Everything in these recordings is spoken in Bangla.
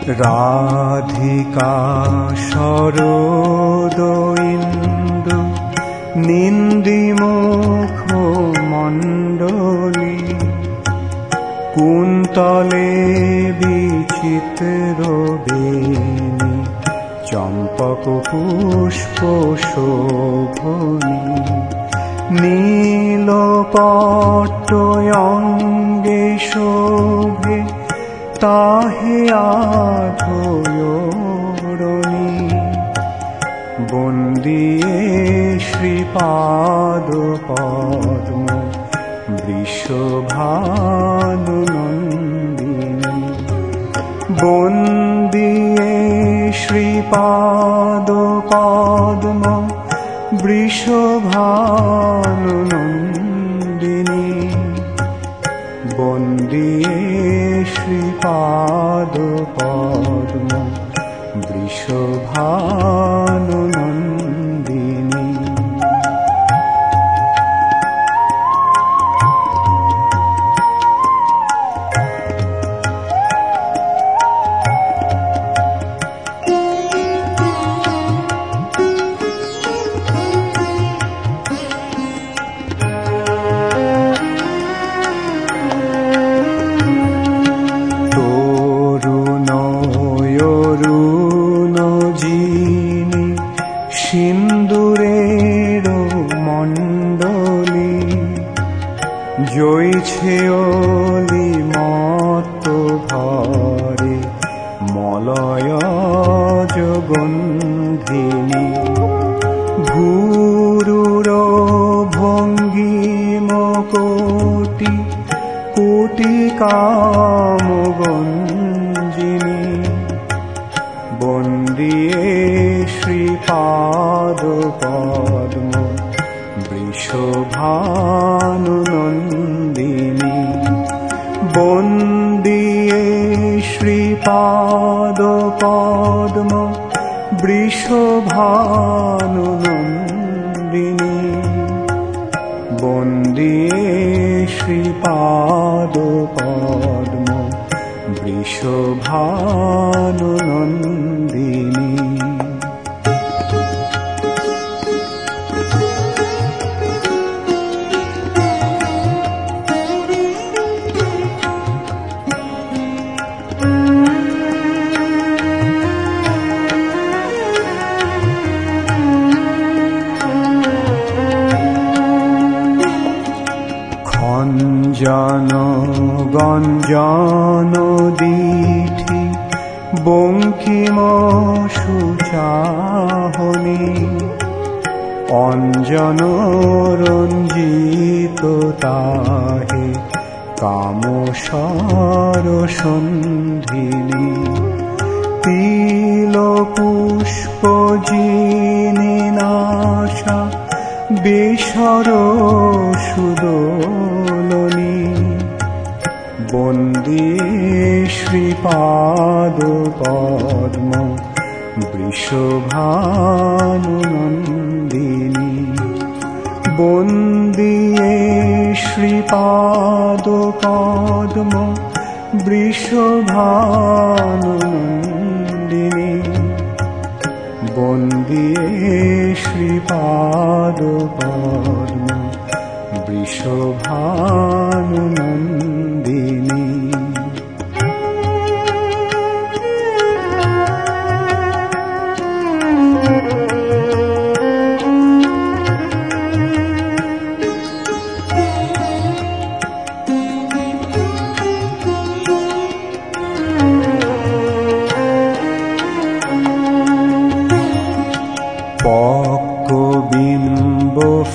রাধিকা শরদ ইন্দু নিন্দিমুখ মণ্ডলী কুন্তলে বিচিত্র বেণী চম্পক পুষ্প শোভনী নীলপট্ট অঙ্গে শোভে তাহে আধয়রণী বন্দিয়ে শ্রীপাদ পদ্ম বৃষভানুনন্দিনী বন্দিয়ে শ্রীপাদ পদ্ম বৃষভানুনন্দিনী বন্দিয়ে শ্রীপাদ পদ্ম বৃষভানুনন্দিনী। সিন্দুরের মণ্ডলী জয়ছে অলি মত ভরে মলয়জ গন্ধিনী ভুরুর ভঙ্গিম কোটি কোটি কামগঞ্জিনী বন্দিয়ে শ্রীপাদ পদ্ম বৃষভানুনন্দিনী বন্দিয়ে শ্রীপাদ পদ্ম বৃষভানুনন্দিনী বন্দিয়ে শ্রীপাদ পদ্ম বৃষভানুনন্দিনী। খঞ্জন গঞ্জন দিঠি বঙ্কিম সুচাহনী অঞ্জন রঞ্জিত তাহে কামসর সন্ধিনী তিল পুষ্প জিনি নাশা বেসর সুদোলনী বন্দিয়ে শ্রীপাদ পদ্ম বৃষভানুনন্দিনী বন্দিয়ে শ্রীপাদ পদ্ম বৃষভানুনন্দিনী বন্দিয়ে শ্রীপাদ পদ্ম বৃষভানুনন্দিনী। পক্কবিম্ব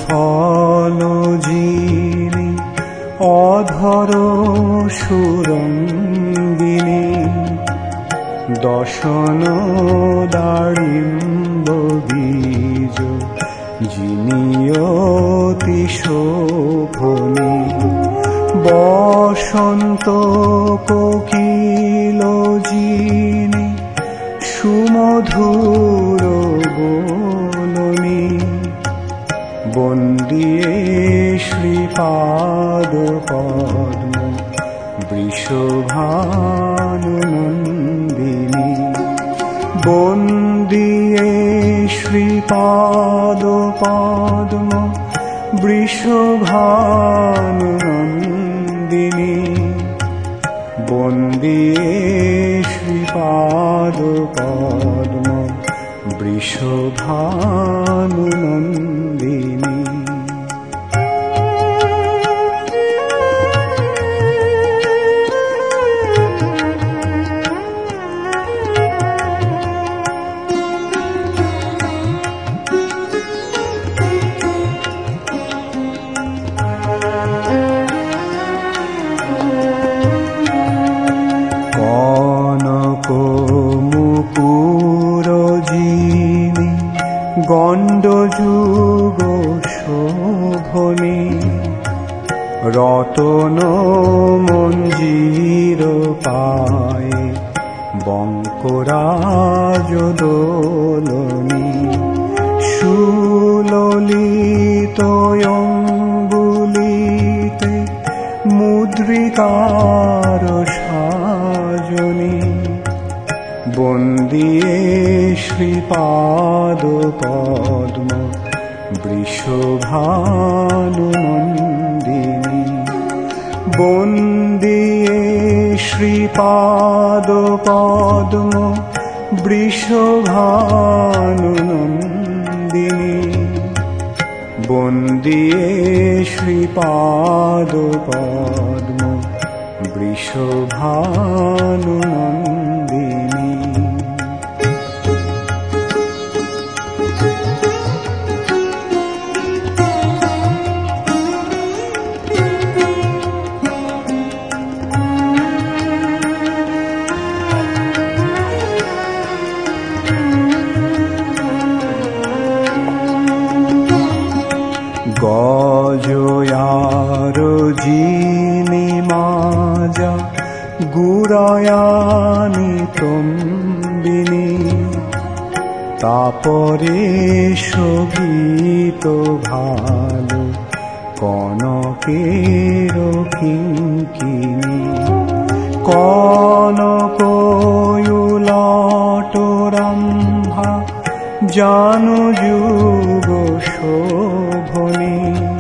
ফলজিনী অধর সুরঙ্গিনী দশন দাড়িম্ব বীজ জিনিয়তি শোভনী বসন্ত কোকিল জিনী সুমধুর গোলনী বন্দিয়ে শ্রীপাদ পদ্ম বৃষভানুনন্দিনী বন্দিয়ে শ্রীপাদ পদ্ম বৃষভানুনন্দিনী, বন্দিয়ে শ্রীপাদ পদ্ম বৃষভানুনন্দিনী। মুকুরজিনী গণ্ডযুগ শোভনী, রতন মঞ্জীর পায়ে বঙ্করাজ দোলনী, সুললিত অঙ্গুলিতে মুদ্রিকার সাজনী, বন্দিয়ে শ্রীপাদ পদ্ম বৃষভানুনন্দিনী, বন্দিয়ে শ্রীপাদ পদ্ম বৃষভানুনন্দিনী, বন্দিয়ে শ্রীপাদ পদ্ম বৃষভানুনন্দিনী। গজয়ারজিনী মাজা গুড়ায়ানি তম্বিনী, তাপরে শোভিত ভালো কনকের কিঙ্কিনী, কনকয়ুলটরম্ভা জানু যুগ শোভনী,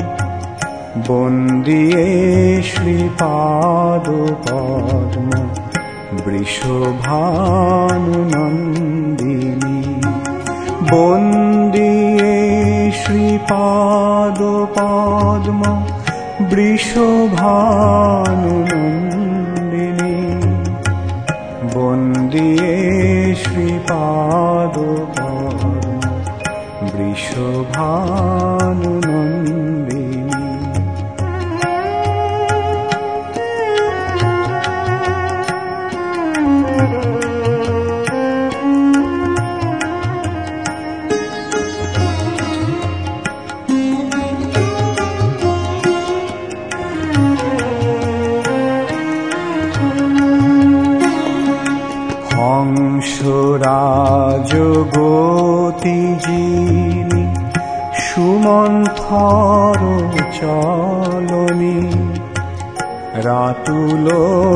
বন্দিয়ে শ্রীপাদ পদ্ম বৃষভানুনন্দিনী, বন্দিয়ে শ্রীপাদ পদ্ম বৃষভানুনন্দিনী, বন্দিয়ে শ্রীপাদ পদ্ম বৃষভানুনন্দিনী। হংসরাজগতিজিনী সুমন্থর চলনী, রাতুল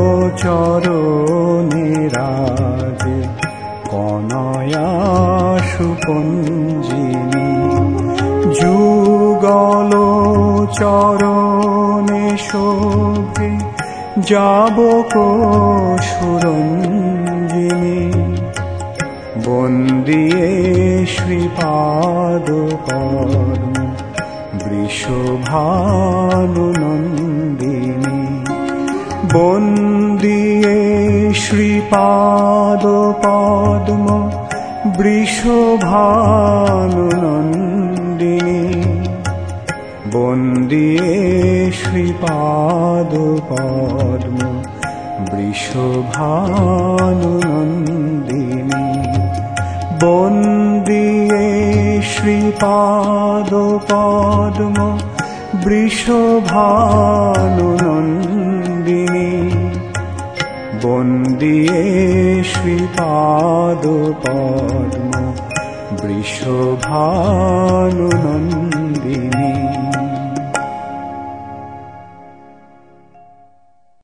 চরণে রাজে কনয়া সুপঞ্জিনী, যুগল চরণে শোভে যাবক সুরঞ্জিনী, বন্দিয়ে শ্রীপাদ পদ্ম বৃষভানুনন্দিনী, বন্দিয়ে শ্রীপাদ পদ্ম বৃষভানুনন্দিনী, বন্দিয়ে শ্রীপাদ পদ্ম বৃষভানুনন্দিনী, বন্দিয়ে শ্রীপাদ পদ্ম বৃষভানুনন্দিনী, বন্দিয়ে শ্রীপাদ পদ্ম বৃষভানুনন্দিনী।